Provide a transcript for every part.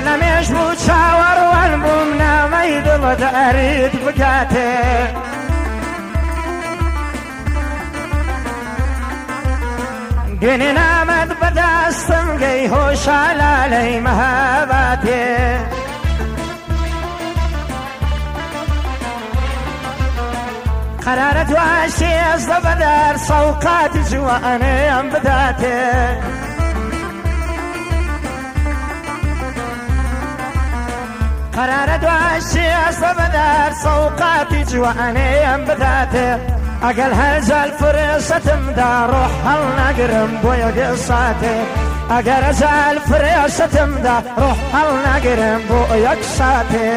لەمێش بوو چاوەڕوان بووم نامەی دڵت ئەرید بکاتێ دوێنێ نامەد بەدەستم گەی هۆشە لالەی مەهاباتێ قرارە دوای سێزدە بەدەر سەوقاتی جوانەیەم بداتێ قرارە دوای سێزدە بەدەر سەوقاتی جوانەیەم بداتێ ئەگەر هەرجال فرێسەتمدا ڕۆح هەڵ ناگرم بۆ یەکێ ساتێ ئەگەر هەرجال فرێسەتمدا ڕۆح هەڵ ناگرم بۆ یەک ساتێ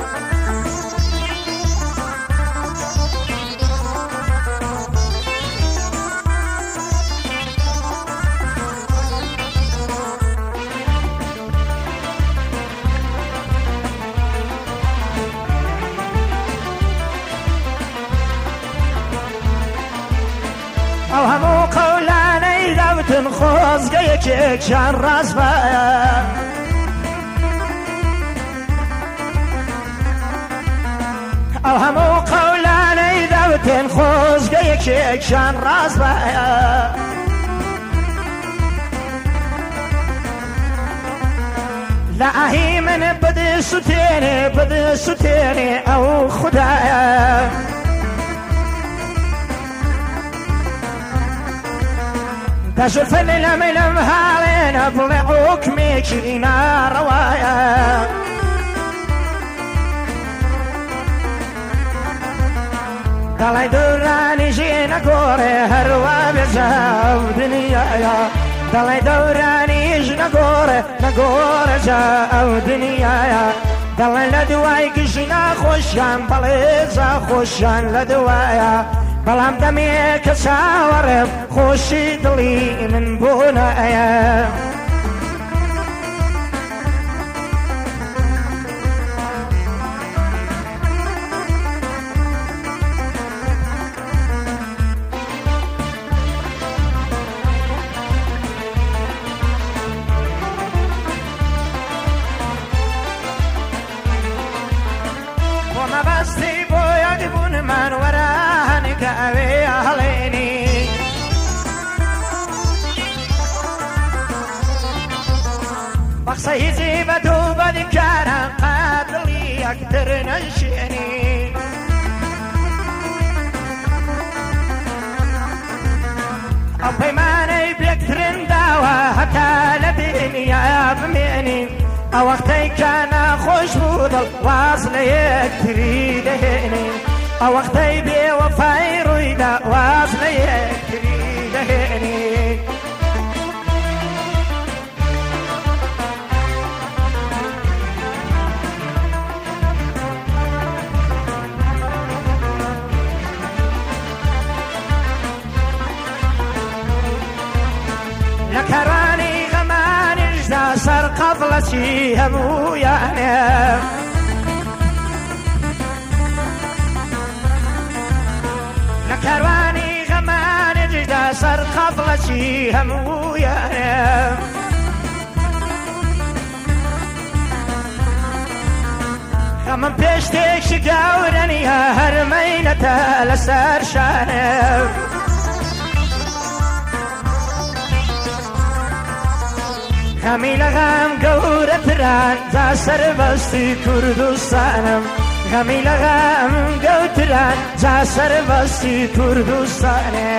ئەو هەموو قەولانەی داوتن خۆزگەیەکێکیان ڕاست بایە ئەو هەموو قەولانەی داوتن خۆزگەیەکێکیان ڕاست بایە لە ئاهی من بدە سوتێنێ ئەو خودایە تشوفن لم هالين بلعوك ميكينا روايا دلي دوراني جينا قوري هروا بجاو دنيايا دلي دوراني جينا قوري نقوري جاو دنيايا دلي لدواي قجينا خوشان بليزا خوشان لدوايا بەڵام دەمێکە چاوەڕێم خۆشی دڵی من بۆ نایە بۆ مەبەستی بۆ یادبوونمان وەرە ئەوێ هەڵێنی بەخسە هیچی بەدوو بەدیکارە قاتڵی یەکتر نەشێنی ئەو پەیمانەی بێکترن داوە هەتا لە دنیا بمێنی ئەو وەختەی کە ناخۆش بوو دڵ واز لە یەکتری دەهێنی ئەو وەختەی بێوەفای ڕوویدا واز لە یەکتری دەهێنی لە کەڕانی غەمانیشدا سەر قەفڵەچی هەموویانێ لە کەروانی غەمانیشدا سەر قەفڵەچی هەموویانێ غەمم پێش تێکشی گەورە نییە هەرمەینەتە لەسەر شانێ غەمی لە غەم گەورەتران جا سەربەستی کوردستانم غەمی لە غەم گەورەتران جا سەربەستی کوردستانێ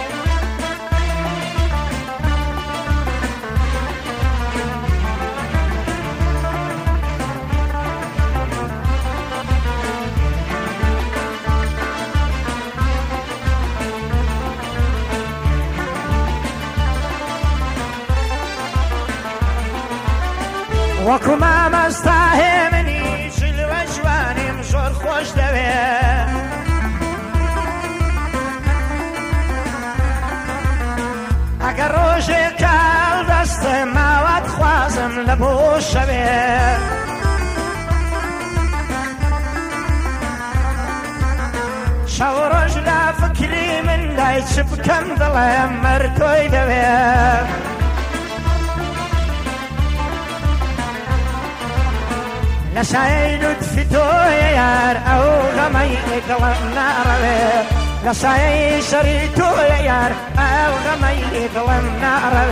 وەکو مامەستا هێمنی جلوە جوانیم زۆر خۆش دەوێ ئەگەر ڕۆژێک کاڵ دەستم ماوەت خوازم لە بۆ شەوێ شەو ڕۆژ لە فکری من لای چ بکەم دڵێم مەرتۆی دەوێ لسعي لطفتو يا يار أو غمي قلم نار لسعي شريتو يا يار أو غمي قلم نار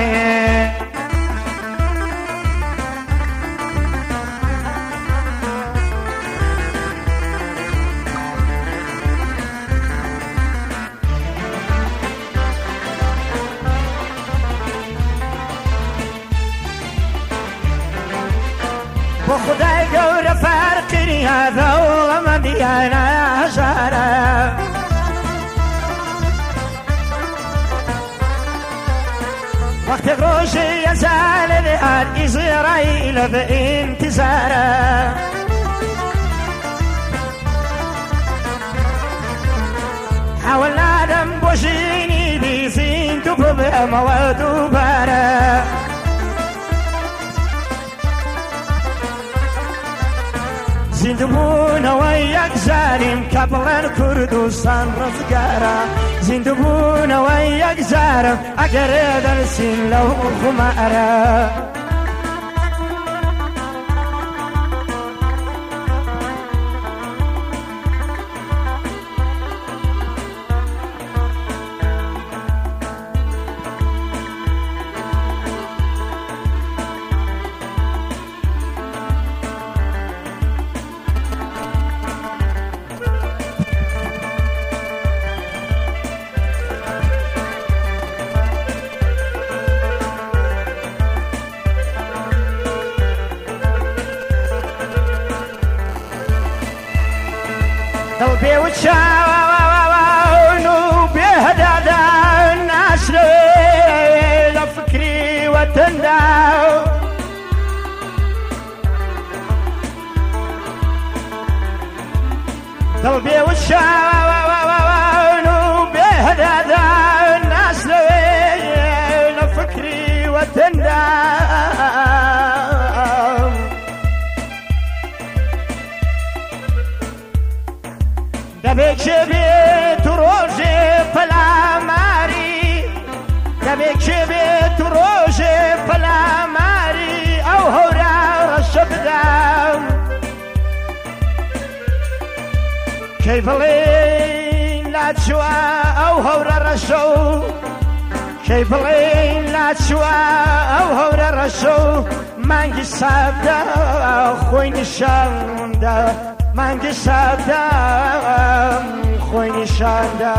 وخداي قورة فارقني هذا والله مديانا هزارة وقت غروشي يزال الهاد إسرائيل بانتظاره حاولنا ننبوشيني دي زينتو بمواد وباره زندبون وياك زارم قبل كردستان رزقارا زندبون وياك زارم أقر درسين لو خمارا قلبي وتشاون وبهدادا الناس لفكري وتنداو قلبي وتشاون وبهدادا الناس لفكري وتنداو دبيك بيت روجي فلا ماري دبيك بيت روجي فلا ماري أو هورا رشبداو كيف لين لا تشوى أو هورا رشو كيف لين لا تشوى أو هورا رشو مانجي سابدا خوين الشامدا مانجي سابدا خوين الشامدا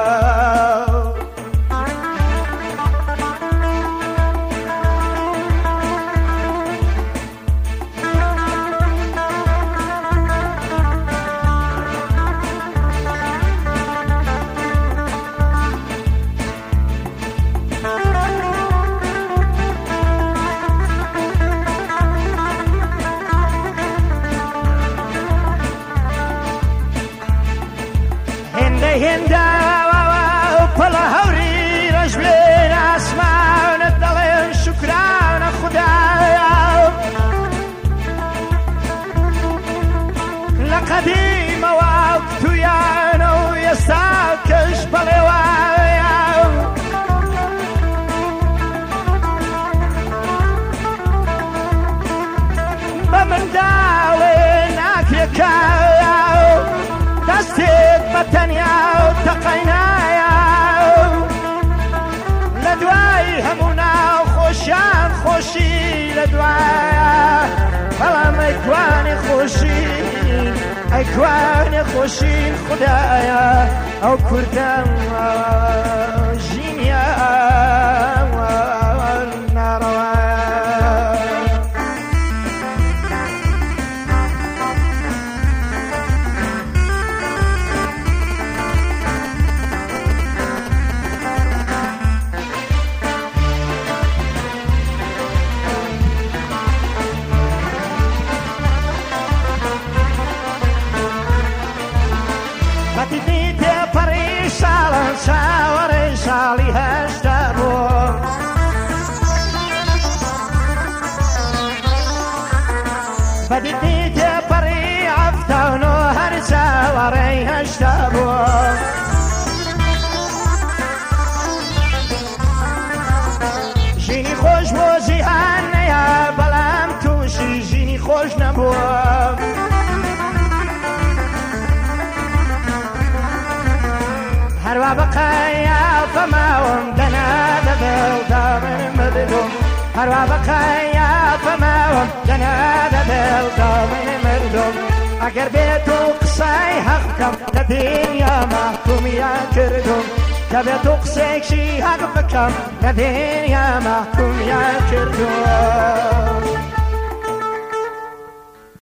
هندا وبلا هوري رجلين اسماء ندلين شكران خدايا لقديم وقت يانو يستاكش بلوايا بمن داولين اكيكايا دستيك بتنيا وتقينايا لدواي همونا خوشان خوشي لدوايا فلا ما يكواني خوشين ايكواني خوشين خدايا او كردان جينيا ناروايا ساوري سالي هشتبو بديتني تبري عفتونو هر ساوري هشتبو جيني خوش بوزي هنيا بلام توشي جيني خوش نبو هروا بقايا فماهم دنا دبل دامن مردم هروا بقايا فماهم دنا دبل دامن مردم اگر بيتو قصاي حقكم لدنيا محكوم يا كردم كبيتو قصيك شي حق بكم لدنيا محكوم يا كردم